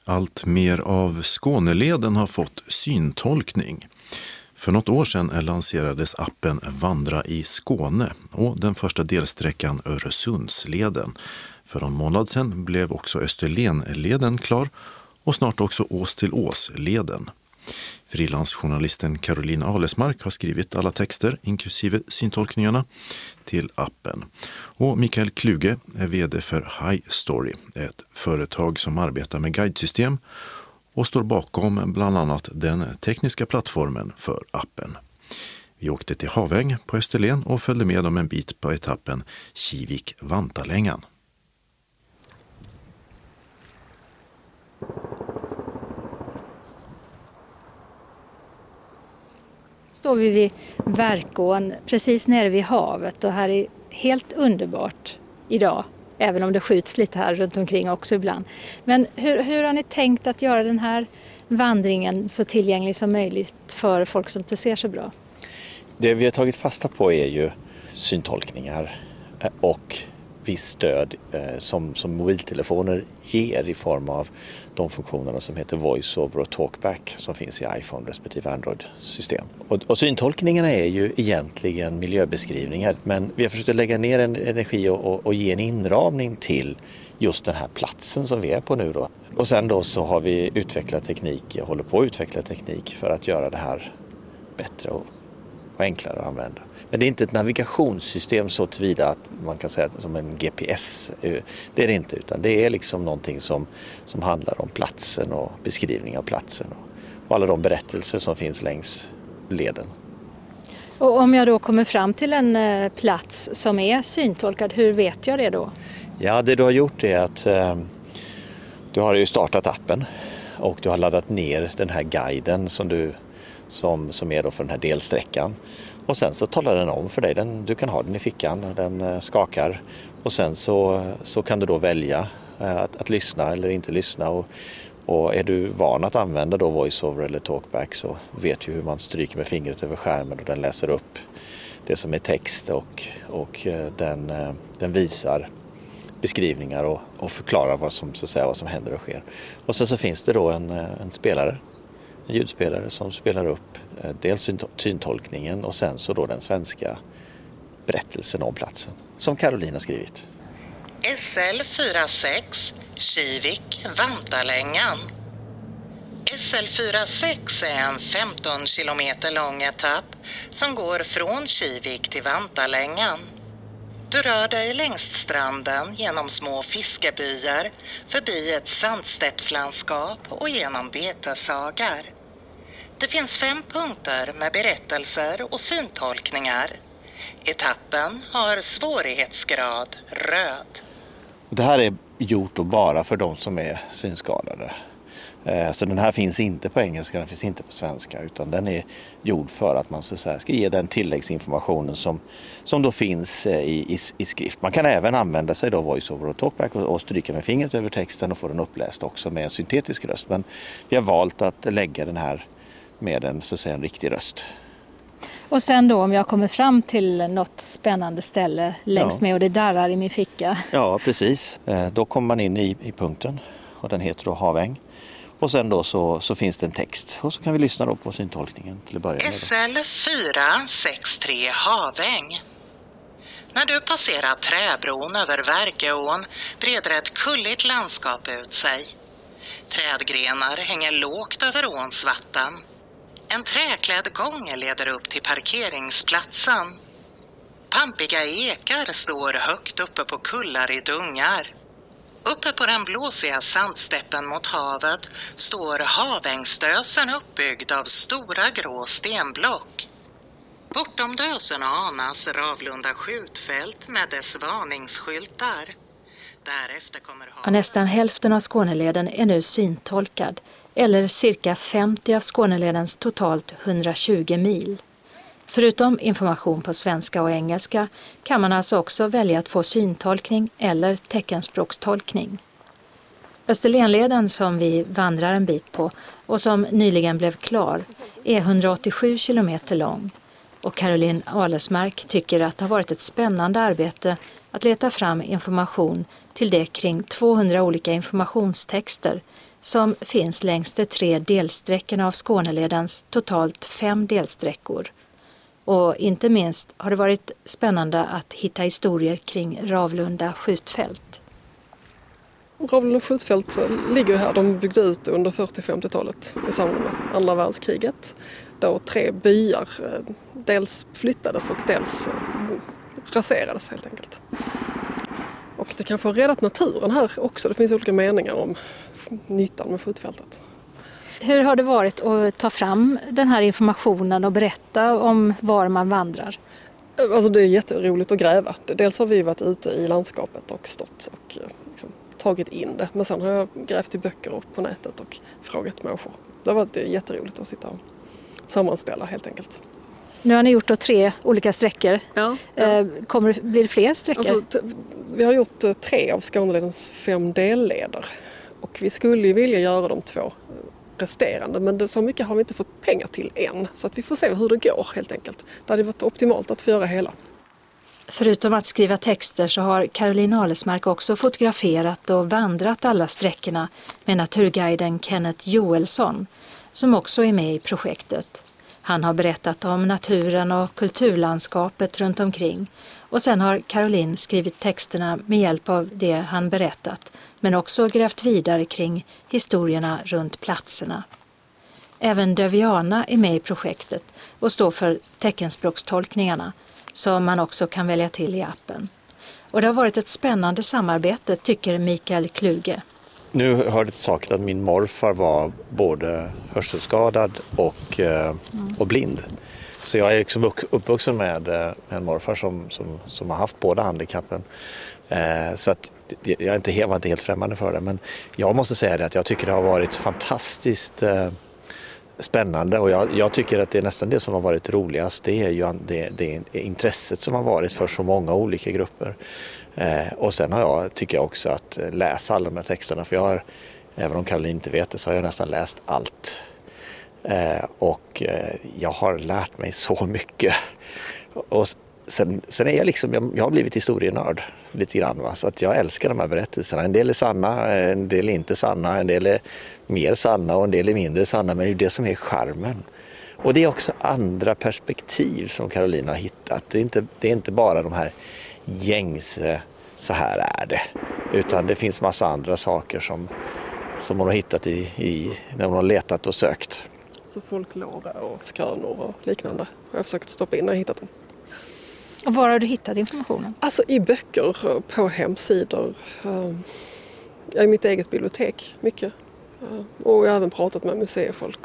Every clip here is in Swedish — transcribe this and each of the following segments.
Allt mer av Skåneleden har fått syntolkning. För något år sedan lanserades appen Vandra i Skåne och den första delsträckan Öresundsleden. För någon månad sedan blev också Österlenleden klar och snart också Ås till Ås-leden. Frilansjournalisten Caroline Alesmark har skrivit alla texter, inklusive syntolkningarna, till appen. Och Mikael Kluge är vd för High Story, ett företag som arbetar med guidesystem och står bakom bland annat den tekniska plattformen för appen. Vi åkte till Haväng på Österlen och följde med om en bit på etappen Kivik-Vantalängan. Står vi vid Verkån precis nere vid havet och här är helt underbart idag. Även om det skjuts lite här runt omkring också ibland. Men hur har ni tänkt att göra den här vandringen så tillgänglig som möjligt för folk som inte ser så bra? Det vi har tagit fasta på är ju syntolkningar och viss stöd som mobiltelefoner ger i form av de funktionerna som heter voiceover och talkback som finns i iPhone respektive Android-system. Och syntolkningarna är ju egentligen miljöbeskrivningar, men vi har försökt lägga ner en energi och ge en inramning till just den här platsen som vi är på nu då. Och sen då så har vi utvecklat teknik, håller på att utveckla teknik för att göra det här bättre och enklare att använda. Men det är inte ett navigationssystem så tillvida att man kan säga att det är som en GPS. Det är det inte, utan det är liksom någonting som handlar om platsen och beskrivning av platsen och alla de berättelser som finns längs leden. Och om jag då kommer fram till en plats som är syntolkad, hur vet jag det då? Ja, det du har gjort är att du har ju startat appen och du har laddat ner den här guiden som är då för den här delsträckan. Och sen så talar den om för dig, du kan ha den i fickan, den skakar och sen så kan du då välja att lyssna eller inte lyssna och är du van att använda då voiceover eller talkback så vet du hur man stryker med fingret över skärmen och den läser upp det som är text och den visar beskrivningar och förklarar vad som händer och sker. Och sen så finns det då en ljudspelare som spelar upp dels syntolkningen och sen så då den svenska berättelsen om platsen som Caroline har skrivit. SL46 Kivik Vantalängan. SL46 är en 15 kilometer lång etapp som går från Kivik till Vantalängan. Du rör dig längs stranden genom små fiskebyar, förbi ett sandsteppslandskap och genom beteshagar. Det finns 5 punkter med berättelser och syntolkningar. Etappen har svårighetsgrad röd. Det här är gjort då bara för de som är synskadade. Så den här finns inte på engelska, den finns inte på svenska, utan den är gjord för att man så att säga ska ge den tilläggsinformationen som då finns i skrift. Man kan även använda sig då voiceover och talkback och stryka med fingret över texten och få den uppläst också med en syntetisk röst. Men vi har valt att lägga den här med en riktig röst. Och sen då om jag kommer fram till något spännande ställe längs med och det darrar i min ficka. Ja, precis. Då kommer man in i punkten och den heter då Haväng. Och sen då så finns det en text och så kan vi lyssna då på syntolkningen till att börja med. SL463 Haväng. När du passerar träbron över Verkån breder ett kulligt landskap ut sig. Trädgrenar hänger lågt över åns vatten. En träklädd gång leder upp till parkeringsplatsen. Pampiga ekar står högt uppe på kullar i dungar. Uppe på den blåsiga sandsteppen mot havet står Havängsdösen uppbyggd av stora grå stenblock. Bortom dösen anas Ravlunda skjutfält med dess varningsskyltar. Därefter kommer nästan hälften av Skåneleden är nu syntolkad, eller cirka 50 av Skåneledens totalt 120 mil. Förutom information på svenska och engelska kan man alltså också välja att få syntolkning eller teckenspråkstolkning. Österlenleden som vi vandrar en bit på och som nyligen blev klar är 187 kilometer lång. Och Caroline Alesmark tycker att det har varit ett spännande arbete att leta fram information till det kring 200 olika informationstexter som finns längs de 3 delsträckorna av Skåneledens totalt 5 delsträckor. Och inte minst har det varit spännande att hitta historier kring Ravlunda skjutfält. Ravlunda skjutfält ligger här. De byggde ut under 40-50-talet i samband med andra världskriget. Då 3 byar dels flyttades och dels raserades helt enkelt. Och det kanske har räddat naturen här också. Det finns olika meningar om nyttan med skjutfältet. Hur har det varit att ta fram den här informationen och berätta om var man vandrar? Alltså det är jätteroligt att gräva. Dels har vi varit ute i landskapet och stått och liksom tagit in det. Men sen har jag grävt i böcker och på nätet och frågat människor. Det har varit jätteroligt att sitta och sammanställa helt enkelt. Nu har ni gjort då 3 olika sträckor. Ja. Blir det fler sträckor? Alltså, vi har gjort 3 av Skåneledens 5 delleder. Och vi skulle ju vilja göra de 2 resterande. Men så mycket har vi inte fått pengar till än. Så att vi får se hur det går helt enkelt. Det hade varit optimalt att få göra hela. Förutom att skriva texter så har Caroline Alesmark också fotograferat och vandrat alla sträckorna med naturguiden Kenneth Joelsson, som också är med i projektet. Han har berättat om naturen och kulturlandskapet runt omkring. Och sen har Caroline skrivit texterna med hjälp av det han berättat, men också grävt vidare kring historierna runt platserna. Även Döviana är med i projektet och står för teckenspråkstolkningarna, som man också kan välja till i appen. Och det har varit ett spännande samarbete, tycker Mikael Kluge. Nu hör det till saken att min morfar var både hörselskadad och blind. Så jag är liksom uppvuxen med en morfar som har haft båda handikappen. Så att jag var inte helt främmande för det. Men jag måste säga det att jag tycker det har varit fantastiskt spännande. Och jag tycker att det är nästan det som har varit roligast. Det är ju det intresset som har varit för så många olika grupper. Och sen tycker jag också att läsa alla de här texterna. För jag har, även om Caroline inte vet det, så har jag nästan läst allt. Och jag har lärt mig så mycket. Och sen är jag liksom, jag har blivit historienörd lite grann. Va? Så att jag älskar de här berättelserna. En del är sanna, en del är inte sanna, en del är mer sanna och en del är mindre sanna. Men det är det som är charmen. Och det är också andra perspektiv som Caroline har hittat. Det är inte bara de här gängse, så här är det. Utan det finns massa andra saker som hon har hittat när hon har letat och sökt. Så folklore och skrönor och liknande. Jag har försökt stoppa in när jag hittat dem. Och var har du hittat informationen? Alltså i böcker, på hemsidor. I mitt eget bibliotek, mycket. Och jag har även pratat med museifolk.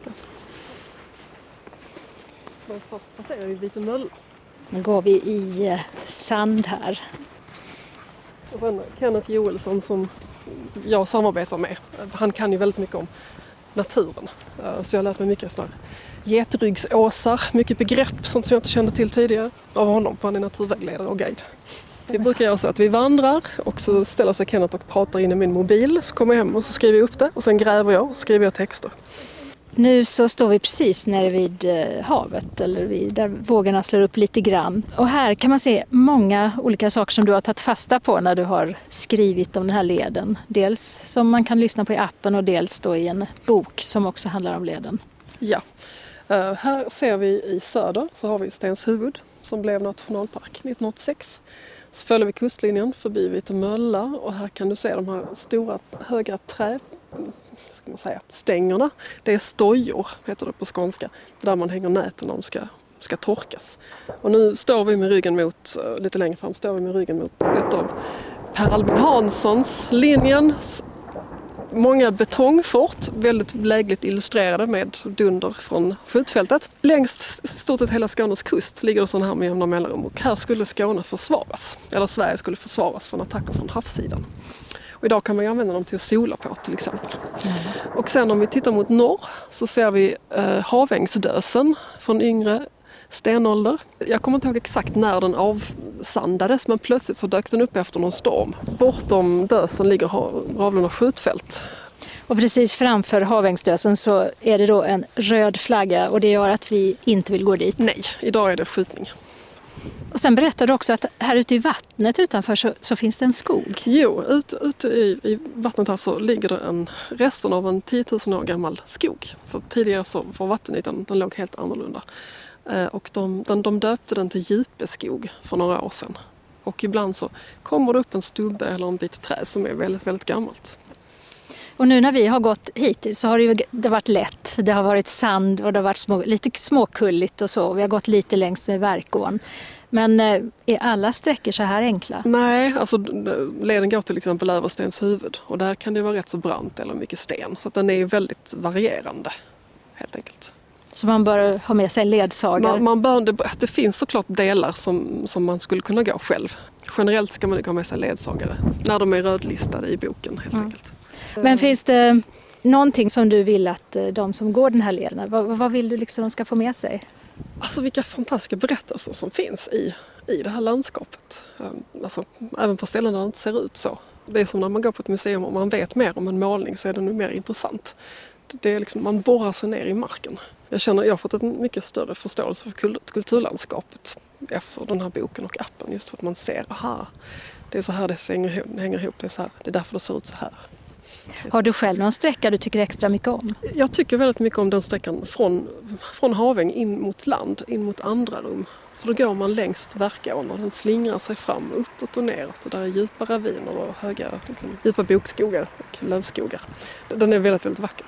Först passerar vi Vitemölla. Nu går vi i sand här. Och sen Kenneth Joelsson som jag samarbetar med. Han kan ju väldigt mycket om naturen. Så jag har lärt mig mycket sådär getryggsåsar, mycket begrepp sånt som jag inte kände till tidigare av honom, för han är naturvägledare och guide. Vi brukar göra så att vi vandrar och så ställer sig Kenneth och pratar in i min mobil, så kommer jag hem och så skriver jag upp det och sen gräver jag och skriver jag texter. Nu så står vi precis nere vid havet, eller där vågorna slår upp lite grann. Och här kan man se många olika saker som du har tagit fasta på när du har skrivit om den här leden. Dels som man kan lyssna på i appen och dels då i en bok som också handlar om leden. Ja, här ser vi i söder så har vi Stenshuvud som blev nationalpark 1986. Så följer vi kustlinjen förbi Vitemölla och här kan du se de här stora höga stängerna. Det är stojor, heter det på skånska, där man hänger näten när de ska torkas. Och nu står vi med ryggen mot, lite längre fram står vi med ryggen mot ett av Per Albin Hanssons linjen. Många betongfort, väldigt lägligt illustrerade med dunder från skjutfältet. Längst stort sett hela Skånes kust ligger det sådana här med jämna mellanrum och här skulle Skåne försvaras. Eller Sverige skulle försvaras från attacker från havssidan. Och idag kan man använda dem till att sola på till exempel. Och sen om vi tittar mot norr så ser vi Havängsdösen från yngre stenålder. Jag kommer inte ihåg exakt när den avsandades men plötsligt så dök den upp efter någon storm. Bortom Dösen ligger Ravlunda skjutfält. Och precis framför Havängsdösen så är det då en röd flagga och det gör att vi inte vill gå dit. Nej, idag är det skjutning. Och sen berättade du också att här ute i vattnet utanför så finns det en skog. Jo, ute i vattnet här så ligger det resten av en 10 000 år gammal skog. För tidigare så var vattenytan, den låg helt annorlunda. Och de döpte den till djupeskog för några år sedan. Och ibland så kommer det upp en stubbe eller en bit träd som är väldigt, väldigt gammalt. Och nu när vi har gått hit så har det varit lätt. Det har varit sand och det har varit lite småkulligt och så. Vi har gått lite längst med Verkån. Men är alla sträckor så här enkla? Nej, alltså leden går till exempel över Stens huvud. Och där kan det vara rätt så brant eller mycket sten. Så att den är väldigt varierande helt enkelt. Så man bör ha med sig ledsagare? Det finns såklart delar som man skulle kunna gå själv. Generellt ska man ha med sig ledsagare när de är rödlistade i boken helt enkelt. Men finns det någonting som du vill att de som går den här leden, vad vill du liksom de ska få med sig? Alltså vilka fantastiska berättelser som finns i det här landskapet. Alltså, även på ställen där det inte ser ut så. Det är som när man går på ett museum och man vet mer om en målning så är den nu mer intressant. Det är liksom, man borrar sig ner i marken. Jag har fått en mycket större förståelse för kulturlandskapet efter den här boken och appen. Just för att man ser, det är så här det hänger ihop, det är därför det ser ut så här. Har du själv någon sträcka du tycker extra mycket om? Jag tycker väldigt mycket om den sträckan från Haväng in mot land, in mot Andrarum. För då går man längst Verkån och den slingrar sig fram uppåt och neråt. Och där är djupa raviner och djupa bokskogar och lövskogar. Den är väldigt, väldigt vacker.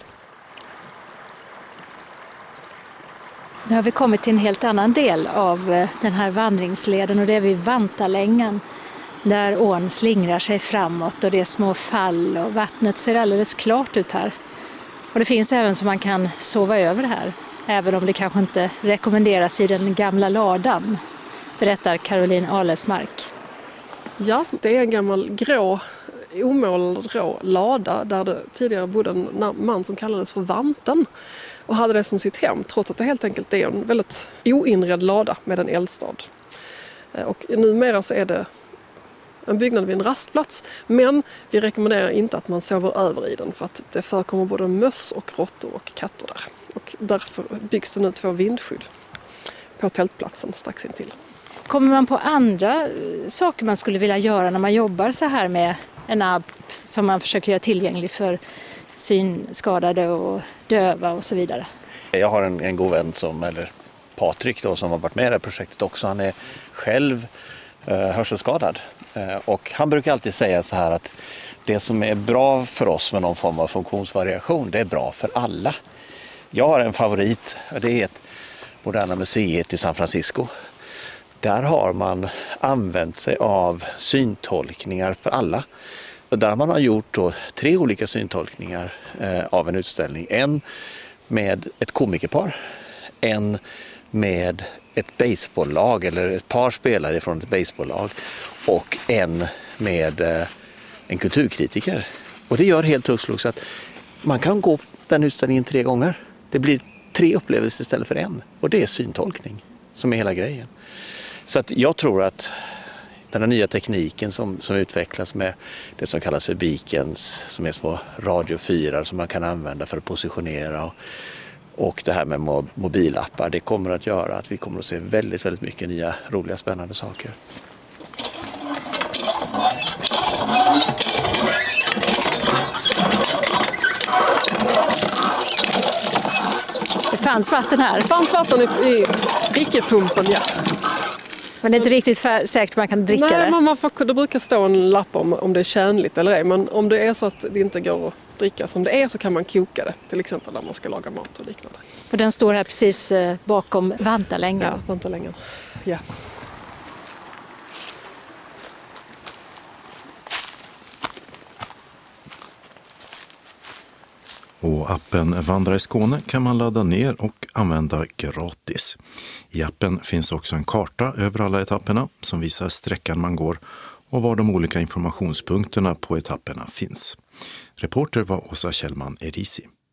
Nu har vi kommit till en helt annan del av den här vandringsleden och det är vid Vantalängan. Där ån slingrar sig framåt och det är små fall och vattnet ser alldeles klart ut här. Och det finns även så man kan sova över här, även om det kanske inte rekommenderas i den gamla ladan, berättar Caroline Alesmark. Ja, det är en gammal omålad grå lada där det tidigare bodde en man som kallades för Vanten och hade det som sitt hem, trots att det helt enkelt är en väldigt oinredd lada med en eldstad. Och numera så är det en byggnad vid en rastplats, men vi rekommenderar inte att man sover över i den för att det förekommer både möss och råttor och katter där. Och därför byggs det nu 2 vindskydd på tältplatsen strax intill. Kommer man på andra saker man skulle vilja göra när man jobbar så här med en app som man försöker göra tillgänglig för synskadade och döva och så vidare? Jag har en god vän Patrik då, som har varit med i det här projektet också. Han är själv hörselskadad. Och han brukar alltid säga så här att det som är bra för oss med någon form av funktionsvariation, det är bra för alla. Jag har en favorit, det är Moderna museet i San Francisco. Där har man använt sig av syntolkningar för alla. Och där man har gjort då 3 olika syntolkningar av en utställning. En med ett komikerpar, en med ett baseballlag eller ett par spelare från ett baseballlag och en med en kulturkritiker. Och det gör helt hux att man kan gå den utställningen 3 gånger. Det blir 3 upplevelser istället för 1 och det är syntolkning som är hela grejen. Så att jag tror att den här nya tekniken som utvecklas med det som kallas för beacons, som är små radiofyrar som man kan använda för att positionera och det här med mobilappar, det kommer att göra att vi kommer att se väldigt, väldigt mycket nya, roliga, spännande saker. Det fanns vatten här. Det fanns vatten i drickepumpen, ja. Men det är inte riktigt säkert man kan dricka det. Nej, det brukar stå en lapp om det är tjänligt eller ej. Men om det är så att det inte går att dricka som det är så kan man koka det. Till exempel när man ska laga mat och liknande. Och den står här precis bakom Vantalängan. Ja, Vantalängan. Ja. Och appen Vandra i Skåne kan man ladda ner och använda gratis. I appen finns också en karta över alla etapperna som visar sträckan man går och var de olika informationspunkterna på etapperna finns. Reporter var Åsa Kjellman Erisi.